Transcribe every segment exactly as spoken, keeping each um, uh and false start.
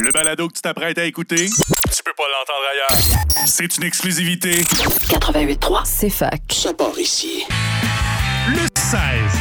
Le balado que tu t'apprêtes à écouter, tu peux pas l'entendre ailleurs. C'est une exclusivité. quatre-vingt-huit trois, c'est fac. Ça part ici. Le seize.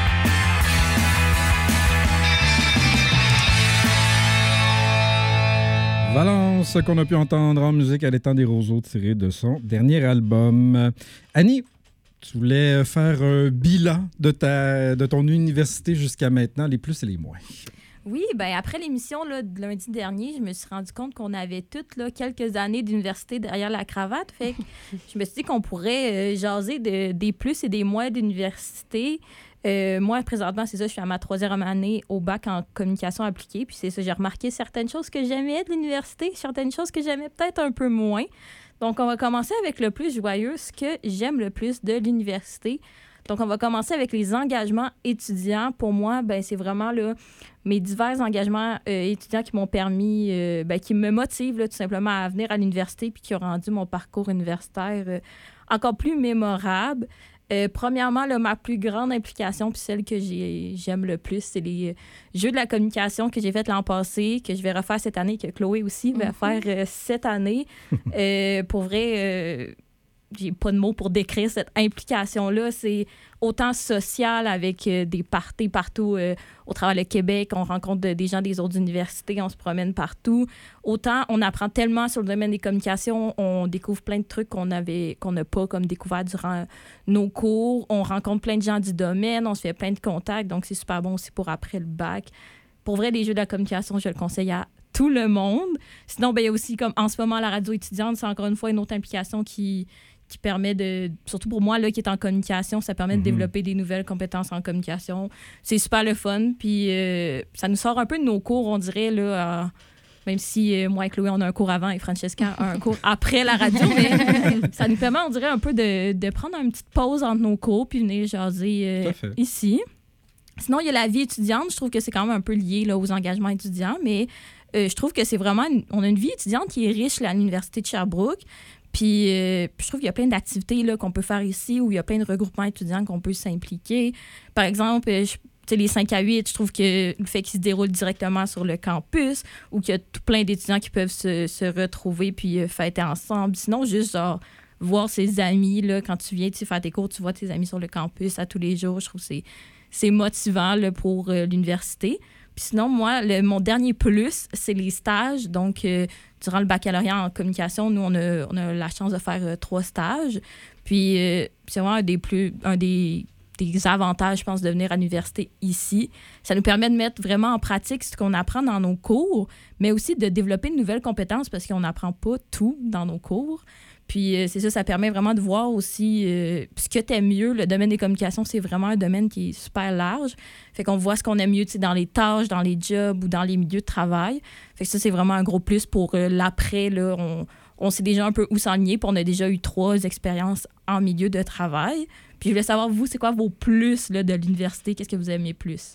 Valence, qu'on a pu entendre en musique à l'étang des roseaux tiré de son dernier album. Annie, tu voulais faire un bilan de, ta, de ton université jusqu'à maintenant, les plus et les moins. Oui, bien après l'émission là, de lundi dernier, je me suis rendu compte qu'on avait toutes là, quelques années d'université derrière la cravate. Fait que je me suis dit qu'on pourrait euh, jaser de, des plus et des moins d'université. Euh, moi, présentement, c'est ça, je suis à ma troisième année au bac en communication appliquée. Puis c'est ça, j'ai remarqué certaines choses que j'aimais de l'université, certaines choses que j'aimais peut-être un peu moins. Donc, on va commencer avec le plus joyeux, ce que j'aime le plus de l'université. Donc, on va commencer avec les engagements étudiants. Pour moi, ben, c'est vraiment là, mes divers engagements euh, étudiants qui m'ont permis, euh, ben, qui me motivent là, tout simplement à venir à l'université puis qui ont rendu mon parcours universitaire euh, encore plus mémorable. Euh, premièrement, là, ma plus grande implication, puis celle que j'ai, j'aime le plus, c'est les euh, jeux de la communication que j'ai fait l'an passé, que je vais refaire cette année, que Chloé aussi va mm-hmm. faire euh, cette année. euh, pour vrai, euh, j'ai pas de mots pour décrire cette implication-là. C'est autant social avec euh, des parties partout euh, au travers du Québec. On rencontre de, des gens des autres universités, on se promène partout. Autant on apprend tellement sur le domaine des communications, on découvre plein de trucs qu'on avait, qu'on n'a pas comme découvert durant nos cours. On rencontre plein de gens du domaine, on se fait plein de contacts, donc c'est super bon aussi pour après le bac. Pour vrai, les jeux de la communication, je le conseille à tout le monde. Sinon, ben, il y a aussi, comme en ce moment, la radio étudiante, c'est encore une fois une autre implication qui... qui permet de, surtout pour moi, là, qui est en communication, ça permet de mm-hmm. développer des nouvelles compétences en communication. C'est super le fun, puis euh, ça nous sort un peu de nos cours, on dirait, là, euh, même si euh, moi et Chloé, on a un cours avant et Francesca a un cours après la radio, mais ça nous permet, on dirait, un peu de, de prendre une petite pause entre nos cours puis venir jaser euh, ici. Sinon, il y a la vie étudiante. Je trouve que c'est quand même un peu lié là, aux engagements étudiants, mais euh, je trouve que c'est vraiment... Une, on a une vie étudiante qui est riche là, à l'Université de Sherbrooke. Puis, euh, puis je trouve qu'il y a plein d'activités là, qu'on peut faire ici où il y a plein de regroupements étudiants qu'on peut s'impliquer. Par exemple, je, les cinq à huit, je trouve que le fait qu'ils se déroulent directement sur le campus ou qu'il y a tout plein d'étudiants qui peuvent se, se retrouver puis euh, fêter ensemble. Sinon, juste genre voir ses amis, là, quand tu viens tu faire tes cours, tu vois tes amis sur le campus à tous les jours. Je trouve que c'est, c'est motivant là, pour euh, l'université. Puis sinon, moi, le, mon dernier plus, c'est les stages. Donc, euh, durant le baccalauréat en communication, nous, on a, on a la chance de faire euh, trois stages. Puis, euh, c'est vraiment un des plus... Un des, des avantages, je pense, de venir à l'université ici. Ça nous permet de mettre vraiment en pratique ce qu'on apprend dans nos cours, mais aussi de développer de nouvelles compétences parce qu'on n'apprend pas tout dans nos cours. Puis euh, c'est ça, ça permet vraiment de voir aussi euh, ce que t'aimes mieux. Le domaine des communications, c'est vraiment un domaine qui est super large. Fait qu'on voit ce qu'on aime mieux dans les tâches, dans les jobs ou dans les milieux de travail. Fait que ça, c'est vraiment un gros plus pour euh, l'après. Là, on, on sait déjà un peu où s'enligner, puis on a déjà eu trois expériences en milieu de travail. Puis je voulais savoir, vous, c'est quoi vos plus là, de l'université? Qu'est-ce que vous aimez plus?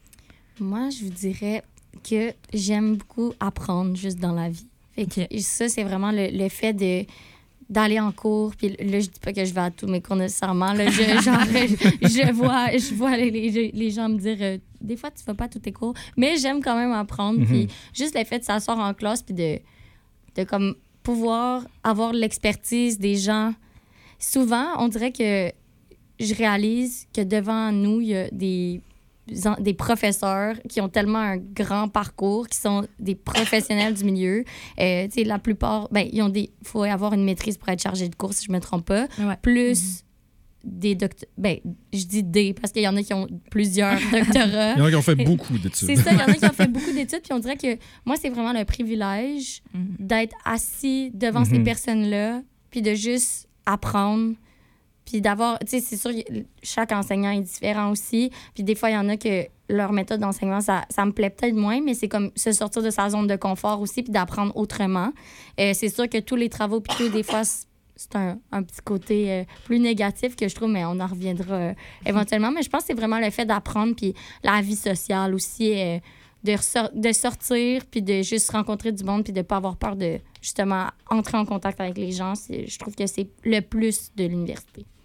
Moi, je vous dirais que j'aime beaucoup apprendre juste dans la vie. Fait que okay. Ça, c'est vraiment le, le fait de... d'aller en cours, puis là, je dis pas que je vais à tous mes cours nécessairement, là, je, genre, je, je vois, je vois les, les, les gens me dire, euh, des fois, tu vas pas à tous tes cours, mais j'aime quand même apprendre, mm-hmm. puis juste le fait de s'asseoir en classe, puis de, de comme, pouvoir avoir l'expertise des gens. Souvent, on dirait que je réalise que devant nous, il y a des... des professeurs qui ont tellement un grand parcours, qui sont des professionnels du milieu. Euh, tu sais, la plupart, ben, ils ont des... Il faut avoir une maîtrise pour être chargé de cours, si je ne me trompe pas. Ouais. Plus mm-hmm. des docteurs... Ben, je dis des, parce qu'il y en a qui ont plusieurs doctorats. Il y en a qui ont fait beaucoup d'études. C'est ça, il y en a qui ont fait beaucoup d'études, puis on dirait que moi, c'est vraiment le privilège mm-hmm. d'être assis devant mm-hmm. ces personnes-là, puis de juste apprendre. Puis d'avoir, tu sais, c'est sûr, chaque enseignant est différent aussi. Puis des fois, il y en a que leur méthode d'enseignement, ça, ça me plaît peut-être moins, mais c'est comme se sortir de sa zone de confort aussi, puis d'apprendre autrement. Euh, c'est sûr que tous les travaux, puis tout, des fois, c'est un, un petit côté euh, plus négatif que je trouve, mais on en reviendra euh, éventuellement. Mais je pense que c'est vraiment le fait d'apprendre, puis la vie sociale aussi, euh, de, ressort, de sortir, puis de juste rencontrer du monde, puis de ne pas avoir peur de, justement, entrer en contact avec les gens. C'est, je trouve que c'est le plus de l'université.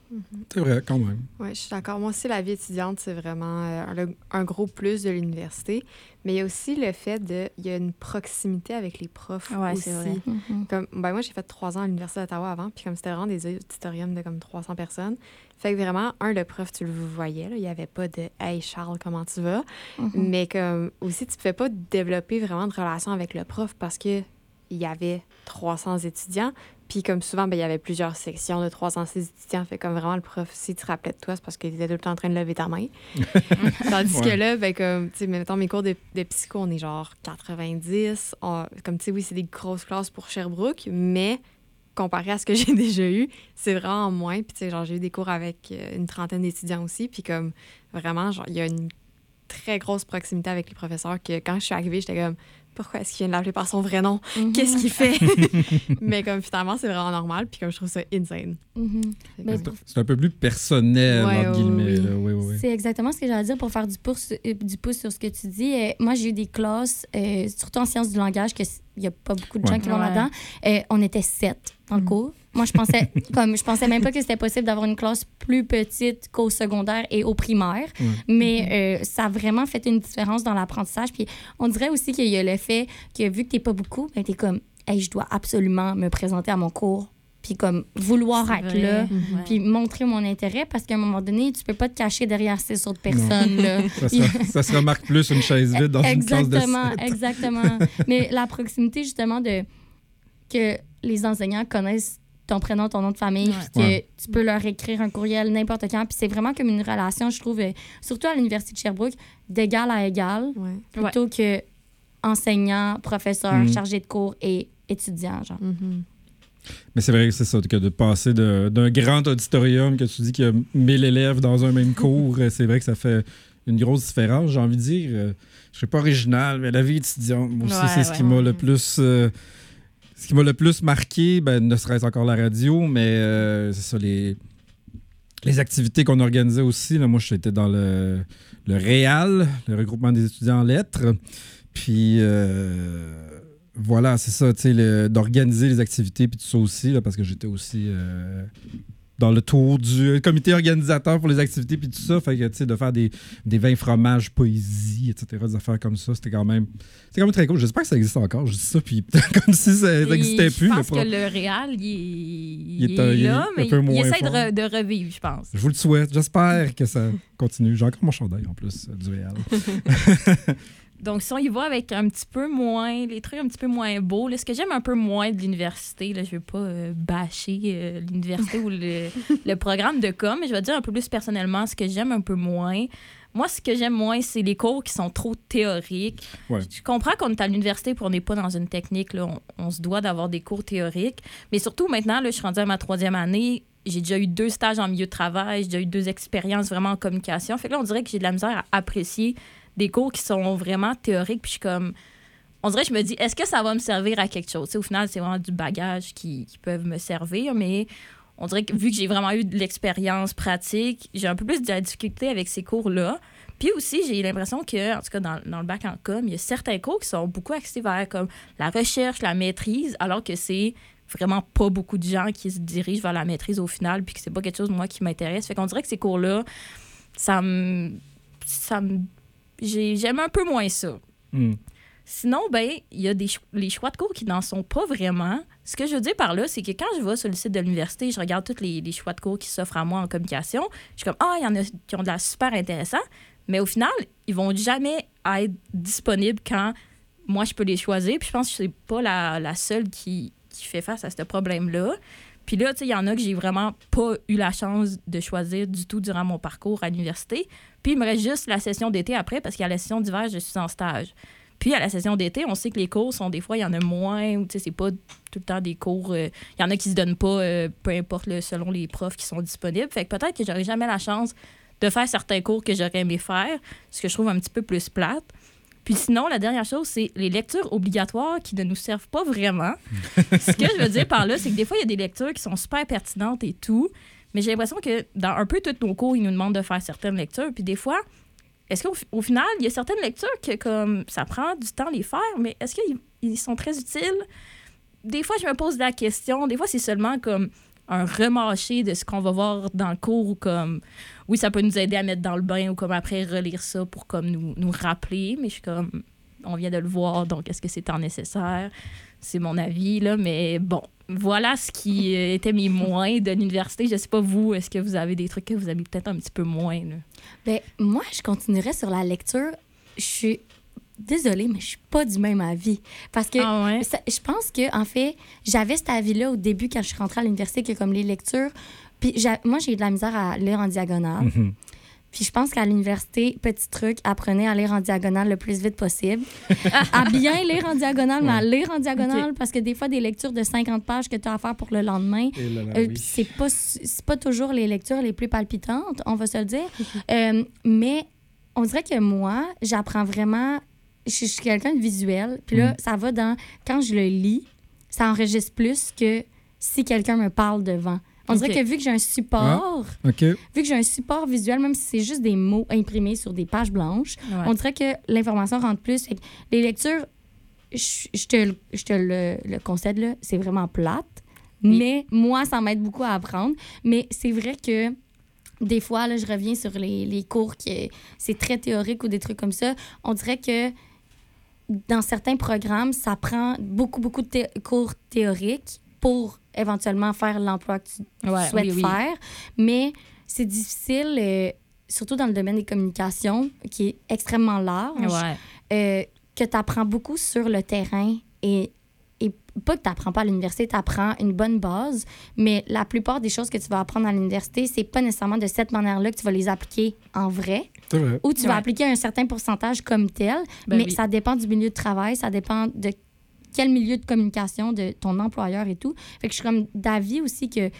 Mm-hmm. C'est vrai, quand même. Oui, je suis d'accord. Moi aussi, la vie étudiante, c'est vraiment euh, un, un gros plus de l'université. Mais il y a aussi le fait de... Il y a une proximité avec les profs ouais, aussi. C'est vrai. Mm-hmm. Comme, ben moi, j'ai fait trois ans à l'Université d'Ottawa avant, puis comme c'était vraiment des auditoriums de comme trois cents personnes. Fait que vraiment, un, le prof, tu le voyais, là, il n'y avait pas de « Hey, Charles, comment tu vas? Mm-hmm. » Mais comme aussi, tu ne pouvais pas développer vraiment de relation avec le prof parce que il y avait trois cents étudiants. Puis comme souvent, ben, il y avait plusieurs sections de trois cents étudiants. Fait comme vraiment, le prof, s'il te rappelait de toi, c'est parce qu'il était tout le temps en train de lever ta main. Tandis ouais. que là, ben, comme, tu sais, mettons, mes cours de, de psycho, on est genre quatre-vingt-dix. On, comme, tu sais, oui, c'est des grosses classes pour Sherbrooke, mais comparé à ce que j'ai déjà eu, c'est vraiment moins. Puis, tu sais, genre, j'ai eu des cours avec une trentaine d'étudiants aussi. Puis comme, vraiment, genre, il y a une très grosse proximité avec les professeurs que quand je suis arrivée, j'étais comme... Pourquoi est-ce qu'il vient de l'appeler par son vrai nom? Mm-hmm. Qu'est-ce qu'il fait? Mais comme finalement, c'est vraiment normal. Puis comme je trouve ça insane. Mm-hmm. Mais c'est, c'est un peu plus personnel, ouais, entre guillemets. Oui. Là. Oui, oui, oui. C'est exactement ce que j'allais dire pour faire du pouce, euh, du pouce sur ce que tu dis. Euh, moi, j'ai eu des classes, euh, surtout en sciences du langage, qu'il n'y a pas beaucoup de gens ouais. qui vont ouais. là-dedans. Euh, on était sept dans le mm. cours. Moi, je pensais comme je pensais même pas que c'était possible d'avoir une classe plus petite qu'au secondaire et au primaire. Mm. Mais euh, ça a vraiment fait une différence dans l'apprentissage. Puis on dirait aussi qu'il y a le fait que vu que t'es pas beaucoup, ben t'es comme hey, je dois absolument me présenter à mon cours. Puis comme vouloir c'est être vrai. Là, mm-hmm. puis montrer mon intérêt parce qu'à un moment donné, tu peux pas te cacher derrière ces autres personnes. Là. ça, se, ça se remarque plus une chaise vide dans exactement, une classe de Exactement. Mais la proximité, justement, de que les enseignants connaissent ton prénom, ton nom de famille, ouais. que ouais. tu peux leur écrire un courriel n'importe quand. Puis c'est vraiment comme une relation, je trouve, surtout à l'Université de Sherbrooke, d'égal à égal, ouais. plutôt ouais. que enseignant, professeur, mm. chargé de cours et étudiant, genre. Mm-hmm. Mais c'est vrai que c'est ça, que de passer de, d'un grand auditorium que tu dis qu'il y a mille élèves dans un même cours, c'est vrai que ça fait une grosse différence. J'ai envie de dire, euh, je ne suis pas original, mais la vie étudiante, moi aussi, ouais, c'est ouais, ce qui ouais. m'a le plus... Euh, Ce qui m'a le plus marqué, ben, ne serait-ce encore la radio, mais euh, c'est ça, les, les activités qu'on organisait aussi. Là, moi, j'étais dans le, le REAL, le regroupement des étudiants en lettres. Puis, euh, voilà, c'est ça, tu sais, le, d'organiser les activités, puis tout ça aussi, là, parce que j'étais aussi euh, dans le tour du comité organisateur pour les activités, puis tout ça. Fait que, tu sais, de faire des, des vins fromages, poésie, et cetera, des affaires comme ça, c'était quand même... C'est quand même très cool. J'espère que ça existe encore. Je dis ça, puis comme si ça n'existait plus. Je pense mais que le Réal, il, il, il est, est, il est là, mais il, il essaie de, re, de revivre, je pense. Je vous le souhaite. J'espère que ça continue. J'ai encore mon chandail, en plus, du Réal. Donc, si on y va avec un petit peu moins, les trucs un petit peu moins beaux, là, ce que j'aime un peu moins de l'université, là, je ne veux pas euh, bâcher euh, l'université ou le, le programme de com, mais je vais dire un peu plus personnellement ce que j'aime un peu moins. Moi, ce que j'aime moins, c'est les cours qui sont trop théoriques. Ouais. Je comprends qu'on est à l'université et on n'est pas dans une technique. Là, on, on se doit d'avoir des cours théoriques. Mais surtout, maintenant, là, je suis rendue à ma troisième année. J'ai déjà eu deux stages en milieu de travail. J'ai déjà eu deux expériences vraiment en communication. Fait que là, on dirait que j'ai de la misère à apprécier des cours qui sont vraiment théoriques. Puis je suis comme... On dirait que je me dis, est-ce que ça va me servir à quelque chose? T'sais, au final, c'est vraiment du bagage qui, qui peuvent me servir, mais... On dirait que vu que j'ai vraiment eu de l'expérience pratique, j'ai un peu plus de la difficulté avec ces cours-là. Puis aussi, j'ai l'impression que, en tout cas, dans, dans le bac en com, il y a certains cours qui sont beaucoup axés vers comme la recherche, la maîtrise, alors que c'est vraiment pas beaucoup de gens qui se dirigent vers la maîtrise au final, puis que c'est pas quelque chose, moi, qui m'intéresse. Fait qu'on dirait que ces cours-là, ça me... Ça me j'ai, j'aime un peu moins ça. Mm. Sinon, ben, il y a des cho- les choix de cours qui n'en sont pas vraiment. Ce que je veux dire par là, c'est que quand je vais sur le site de l'université, je regarde tous les, les choix de cours qui s'offrent à moi en communication. Je suis comme, ah, il y en a qui ont de l'air super intéressant. Mais au final, ils vont jamais être disponibles quand moi, je peux les choisir. Puis je pense que c'est pas la, la seule qui, qui fait face à ce problème-là. Puis là, tu sais, il y en a que j'ai vraiment pas eu la chance de choisir du tout durant mon parcours à l'université. Puis il me reste juste la session d'été après, parce qu'à la session d'hiver, je suis en stage. Puis, à la session d'été, on sait que les cours sont des fois, il y en a moins, ou tu sais, c'est pas tout le temps des cours. Il euh, y en a qui se donnent pas, euh, peu importe le, selon les profs qui sont disponibles. Fait que peut-être que j'aurais jamais la chance de faire certains cours que j'aurais aimé faire, ce que je trouve un petit peu plus plate. Puis sinon, la dernière chose, c'est les lectures obligatoires qui ne nous servent pas vraiment. Ce que je veux dire par là, c'est que des fois, il y a des lectures qui sont super pertinentes et tout, mais j'ai l'impression que dans un peu tous nos cours, ils nous demandent de faire certaines lectures. Puis des fois, est-ce qu'au au final, il y a certaines lectures que comme ça prend du temps à les faire, mais est-ce qu'ils ils sont très utiles? Des fois, je me pose la question. Des fois, c'est seulement comme un remâché de ce qu'on va voir dans le cours ou comme oui ça peut nous aider à mettre dans le bain ou comme après relire ça pour comme nous, nous rappeler, mais je suis comme on vient de le voir donc est-ce que c'est tant nécessaire, c'est mon avis là, mais bon voilà ce qui était mes moins de l'université. Je sais pas vous, est-ce que vous avez des trucs que vous avez peut-être un petit peu moins là? Ben moi je continuerais sur la lecture. Je suis désolée, mais je suis pas du même avis. Parce que ah ouais? ça, je pense que, en fait, j'avais cet avis-là au début quand je suis rentrée à l'université, que comme les lectures. Puis j'ai, moi, j'ai eu de la misère à lire en diagonale. Mm-hmm. Puis je pense qu'à l'université, petit truc, apprenez à lire en diagonale le plus vite possible. À bien lire en diagonale, mais à lire en diagonale, okay. Parce que des fois, des lectures de cinquante pages que tu as à faire pour le lendemain, là là, euh, oui. c'est pas, c'est pas toujours les lectures les plus palpitantes, on va se le dire. euh, mais on dirait que moi, j'apprends vraiment. Je suis quelqu'un de visuel. Puis là, mm. ça va dans. Quand je le lis, ça enregistre plus que si quelqu'un me parle devant. On okay. dirait que vu que j'ai un support, ah, okay. vu que j'ai un support visuel, même si c'est juste des mots imprimés sur des pages blanches, ouais. on dirait que l'information rentre plus. Fait que les lectures, je, je te, je te le, le concède, là, c'est vraiment plate. Oui. Mais moi, ça m'aide beaucoup à apprendre. Mais c'est vrai que des fois, là, je reviens sur les, les cours qui c'est très théorique ou des trucs comme ça. On dirait que dans certains programmes, ça prend beaucoup, beaucoup de thé- cours théoriques pour éventuellement faire l'emploi que tu ouais, souhaites oui, oui. faire. Mais c'est difficile, euh, surtout dans le domaine des communications, qui est extrêmement large, ouais. euh, que tu apprends beaucoup sur le terrain. Et, et pas que tu n'apprends pas à l'université, tu apprends une bonne base, mais la plupart des choses que tu vas apprendre à l'université, c'est pas nécessairement de cette manière-là que tu vas les appliquer en vrai. C'est vrai. Ou tu ouais. vas appliquer un certain pourcentage comme tel, ben mais oui. ça dépend du milieu de travail, ça dépend de quel milieu de communication, de ton employeur et tout. Fait que je suis comme d'avis aussi que, tu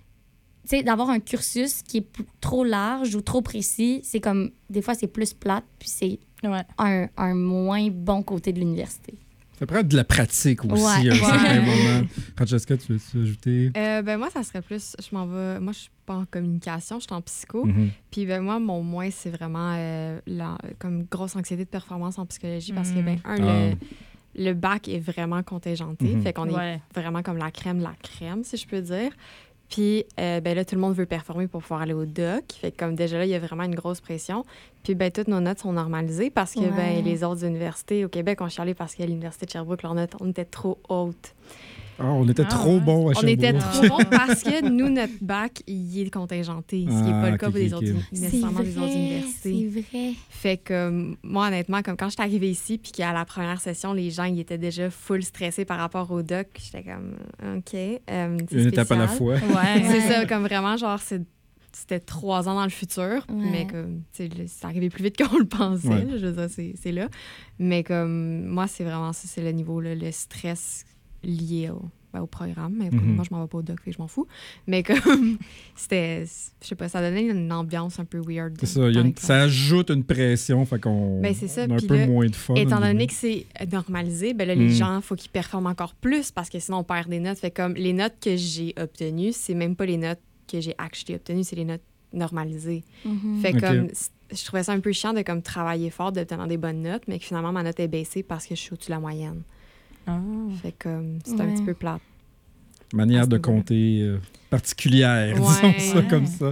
sais, d'avoir un cursus qui est p- trop large ou trop précis, c'est comme, des fois, c'est plus plate, puis c'est ouais. un, un moins bon côté de l'université. Ça prend de la pratique aussi, ouais. à un certain moment. Francesca, tu veux-tu ajouter? Euh, ben moi, ça serait plus... Je m'en vais... Moi, je suis pas en communication, je suis en psycho. Mm-hmm. Puis ben moi, mon moins, c'est vraiment euh, la, comme grosse anxiété de performance en psychologie parce que, ben un, Ah. le, le bac est vraiment contingenté. Mm-hmm. Fait qu'on ouais. est vraiment comme la crème, la crème, si je peux dire. Puis, euh, ben là, tout le monde veut performer pour pouvoir aller au doc. Fait que comme déjà là, il y a vraiment une grosse pression. Puis, ben toutes nos notes sont normalisées parce que Ouais. ben les autres universités au Québec ont chialé parce qu'à l'Université de Sherbrooke, leurs notes, on était trop hautes. Ah, on était Ah, trop ouais. bons à On Sherbrooke. était trop bons parce que nous, notre bac, il est contingenté. Ce qui n'est Ah, pas le ok, cas pour ok, des ok. autres, C'est nécessairement vrai, des autres universités. c'est vrai. Fait que euh, moi, honnêtement, comme quand je suis arrivée ici, puis qu'à la première session, les gens ils étaient déjà full stressés par rapport au doc, j'étais comme, OK. Euh, c'est Une étape à la spécial. fois. Ouais. C'est Ouais. ça, comme vraiment, genre, c'est, c'était trois ans dans le futur, Ouais. mais comme, tu sais, le- c'est arrivé plus vite qu'on le pensait. Ouais. là, je veux dire, c'est, c'est là. Mais comme, moi, c'est vraiment ça, c'est le niveau, là, le stress lié au, ben, au programme. Mais comme, Mhm. moi, je m'en vais pas au doc, fait que je m'en fous. Mais comme, c'était, je sais pas, ça donnait une ambiance un peu weird. C'est ça, il y a dans une- les ça ajoute une pression, fait qu'on Ben, c'est ça, on a un puis peu là, moins de fun. Étant au donné début. que c'est normalisé, ben là, les Mm. gens, il faut qu'ils performent encore plus parce que sinon, on perd des notes. Fait comme les notes que j'ai obtenues, c'est même pas les notes que j'ai actually obtenues, c'est les notes normalisées. Mhm. Fait Ok. comme, c- je trouvais ça un peu chiant de comme travailler fort, d'obtenir des bonnes notes, mais que finalement, ma note est baissée parce que je suis au-dessus de la moyenne. Ah. Fait comme, c'est un Ouais. petit peu plate. Manière à ce de niveau-là. compter euh, particulière, Ouais. disons ça Ouais. comme ça.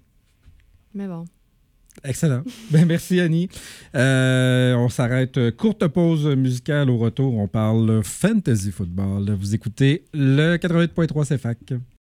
Mais bon. Excellent. Ben, merci, Annie. Euh, on s'arrête. Courte pause musicale. Au retour, on parle fantasy football. Vous écoutez le quatre-vingt-huit point trois C F A C.